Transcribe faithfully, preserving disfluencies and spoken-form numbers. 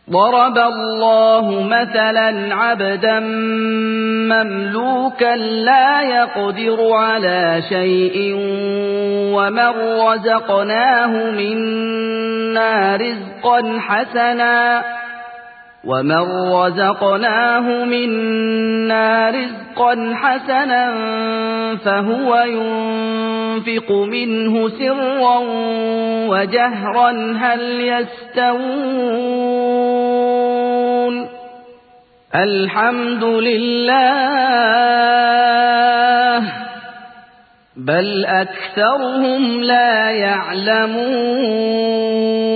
ضرب الله مثلا عبدا مملوكا لا يقدر على شيء ومن رزقناه منا رزقا حسنا ومن رزقناه منا رزقا حسنا فهو ينفق منه سرا وجهرا هل يستوون الحمد لله بل أكثرهم لا يعلمون